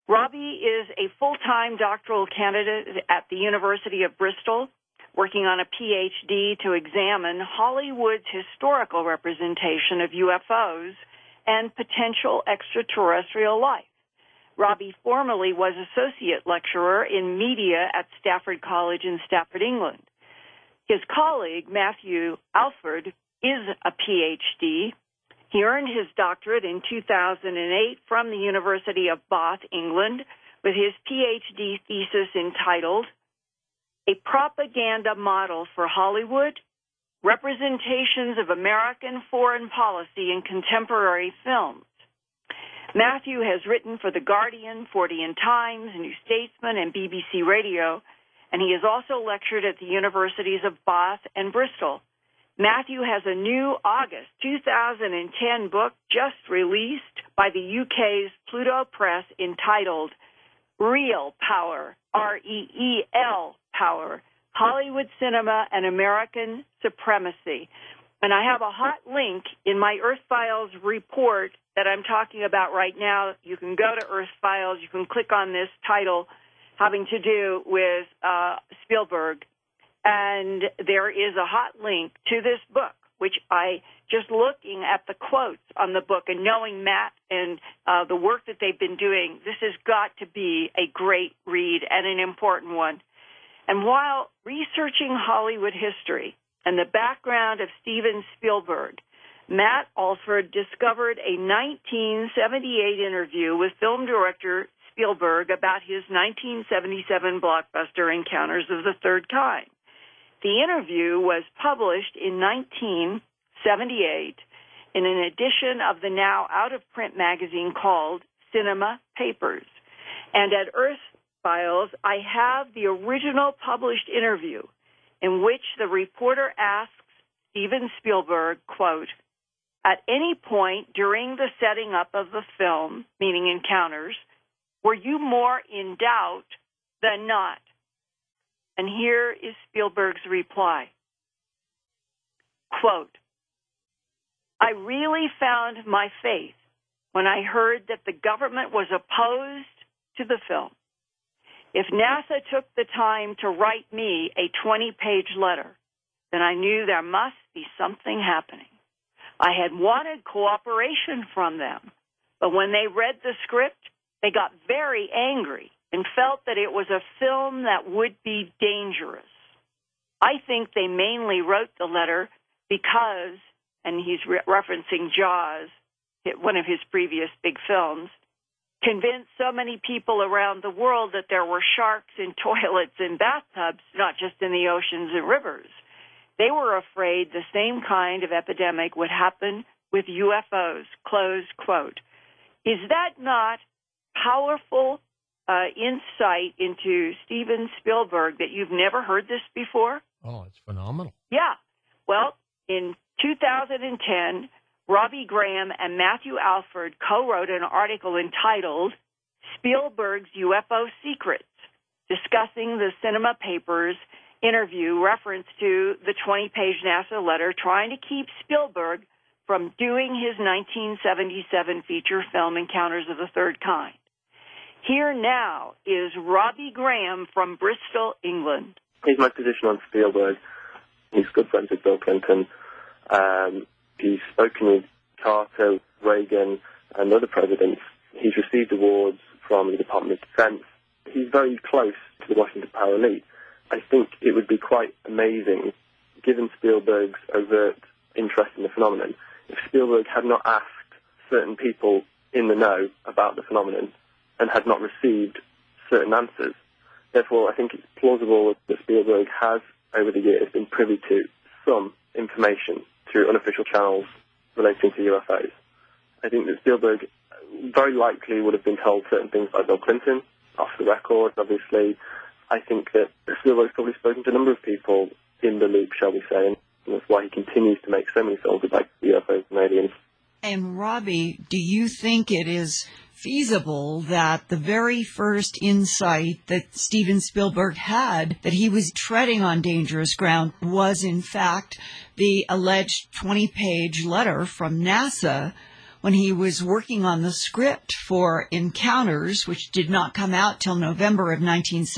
Robbie is a full-time doctoral candidate at the University of Bristol, working on a PhD to examine Hollywood's historical representation of UFOs and potential extraterrestrial life. Robbie formerly was associate lecturer in media at Stafford College in Stafford, England. His colleague, Matthew Alford, is a PhD. He earned his doctorate in 2008 from the University of Bath, England, with his PhD thesis entitled A Propaganda Model for Hollywood, Representations of American Foreign Policy in Contemporary Films. Matthew has written for The Guardian, Fortean Times, New Statesman, and BBC Radio, and he has also lectured at the universities of Bath and Bristol. Matthew has a new August 2010 book just released by the UK's Pluto Press entitled Real Power, R-E-E-L Power, Hollywood Cinema and American Supremacy. And I have a hot link in my Earth Files report that I'm talking about right now. You can go to Earth Files. You can click on this title having to do with Spielberg. And there is a hot link to this book, which I, just looking at the quotes on the book and knowing Matt and the work that they've been doing, this has got to be a great read and an important one. And while researching Hollywood history and the background of Steven Spielberg, Matt Alford discovered a 1978 interview with film director Spielberg about his 1977 blockbuster Encounters of the Third Kind. The interview was published in 1978 in an edition of the now out-of-print magazine called Cinema Papers. And at Earth Files, I have the original published interview in which the reporter asks Steven Spielberg, quote, at any point during the setting up of the film, meaning Encounters, were you more in doubt than not? And here is Spielberg's reply. Quote, I really found my faith when I heard that the government was opposed to the film. If NASA took the time to write me a 20-page letter, then I knew there must be something happening. I had wanted cooperation from them, but when they read the script, they got very angry and felt that it was a film that would be dangerous. I think they mainly wrote the letter because, and he's referencing Jaws, one of his previous big films, convinced so many people around the world that there were sharks in toilets and bathtubs, not just in the oceans and rivers. They were afraid the same kind of epidemic would happen with UFOs, close quote. Is that not powerful insight into Steven Spielberg that you've never heard this before? Oh, it's phenomenal. Yeah. Well, in 2010, Robbie Graham and Matthew Alford co-wrote an article entitled Spielberg's UFO Secrets, discussing the Cinema Papers interview reference to the 20-page NASA letter trying to keep Spielberg from doing his 1977 feature film Encounters of the Third Kind. Here now is Robbie Graham from Bristol, England. Here's my position on Spielberg. He's good friends with Bill Clinton. He's spoken with Carter, Reagan, and other presidents. He's received awards from the Department of Defense. He's very close to the Washington Power Elite. I think it would be quite amazing, given Spielberg's overt interest in the phenomenon, if Spielberg had not asked certain people in the know about the phenomenon and had not received certain answers. Therefore, I think it's plausible that Spielberg has, over the years, been privy to some information through unofficial channels relating to UFOs. I think that Spielberg very likely would have been told certain things by Bill Clinton, off the record, obviously. I think that Spielberg's probably spoken to a number of people in the loop, shall we say, and that's why he continues to make so many films about UFOs and aliens. And Robbie, do you think it is feasible that the very first insight that Steven Spielberg had, that he was treading on dangerous ground, was in fact the alleged 20-page letter from NASA when he was working on the script for Encounters, which did not come out till November of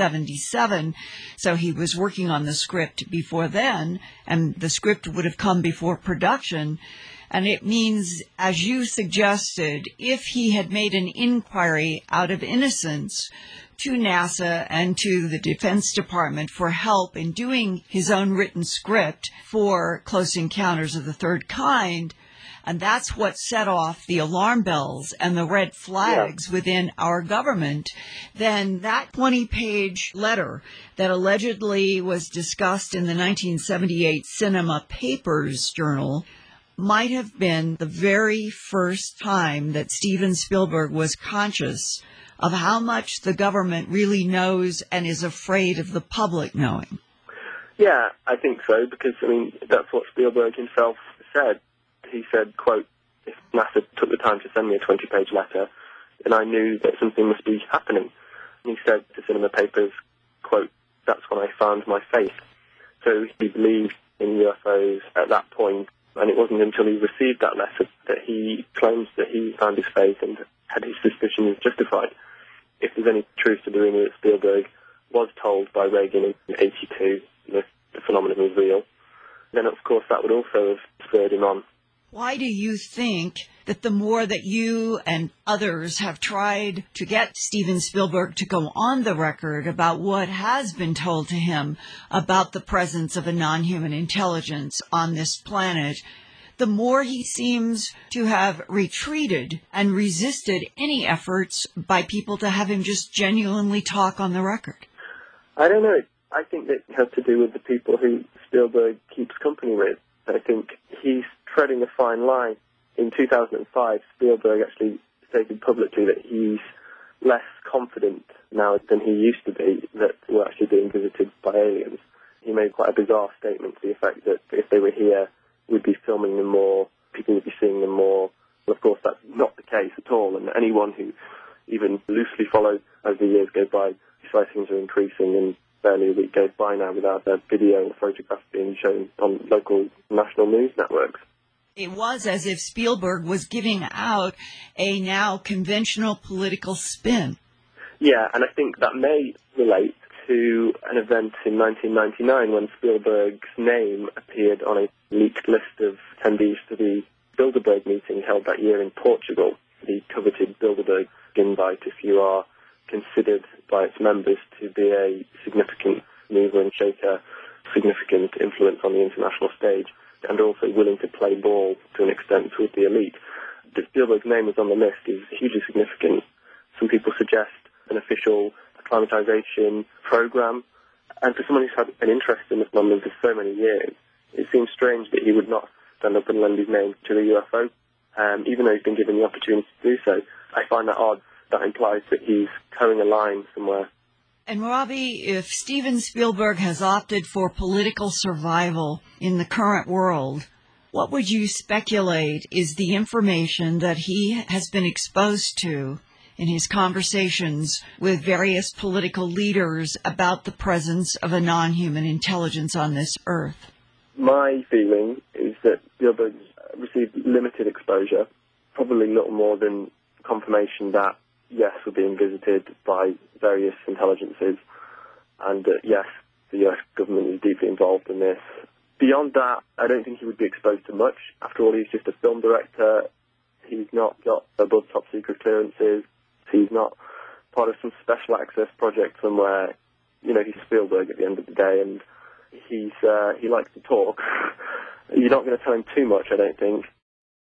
1977. So he was working on the script before then, and the script would have come before production. And it means, as you suggested, if he had made an inquiry out of innocence to NASA and to the Defense Department for help in doing his own written script for Close Encounters of the Third Kind, and that's what set off the alarm bells and the red flags within our government, then that 20-page letter that allegedly was discussed in the 1978 Cinema Papers Journal might have been the very first time that Steven Spielberg was conscious of how much the government really knows and is afraid of the public knowing. Yeah, I think so, because, that's what Spielberg himself said. He said, quote, if NASA took the time to send me a 20-page letter, then I knew that something must be happening. And he said to Cinema Papers, quote, that's when I found my faith. So he believed in UFOs at that point, and it wasn't until he received that letter that he claims that he found his faith and had his suspicions justified. If there's any truth to the rumor that Spielberg was told by Reagan in 1982 that the phenomenon was real, then of course that would also have spurred him on. Why do you think that the more that you and others have tried to get Steven Spielberg to go on the record about what has been told to him about the presence of a non-human intelligence on this planet, the more he seems to have retreated and resisted any efforts by people to have him just genuinely talk on the record? I don't know. I think that it has to do with the people who Spielberg keeps company with. I think he's treading a fine line. In 2005, Spielberg actually stated publicly that he's less confident now than he used to be that we're actually being visited by aliens. He made quite a bizarre statement to the effect that if they were here, we'd be filming them more, people would be seeing them more. And of course, that's not the case at all. And anyone who even loosely follows as the years go by, sightings are increasing, and barely a week goes by now without a video or photograph being shown on local national news networks. It was as if Spielberg was giving out a now conventional political spin. Yeah, and I think that may relate to an event in 1999 when Spielberg's name appeared on a leaked list of attendees to the Bilderberg meeting held that year in Portugal. The coveted Bilderberg invite, if you are considered by its members to be a significant mover and shaker, significant influence on the international stage, and also willing to play ball to an extent with the elite. The Spielberg's name was on the list is hugely significant. Some people suggest an official acclimatization program, and for someone who's had an interest in the phenomenon for so many years, it seems strange that he would not stand up and lend his name to the UFO, even though he's been given the opportunity to do so. I find that odd. That implies that he's towing a line somewhere. And Robbie, if Steven Spielberg has opted for political survival in the current world, what would you speculate is the information that he has been exposed to in his conversations with various political leaders about the presence of a non-human intelligence on this earth? My feeling is that Spielberg received limited exposure, probably little more than confirmation that, yes, we're being visited by various intelligences, and yes, the US government is deeply involved in this. Beyond that, I don't think he would be exposed to much. After all, he's just a film director. He's not got above top secret clearances. He's not part of some special access project somewhere. You know, he's Spielberg at the end of the day, and he likes to talk. You're not going to tell him too much, I don't think.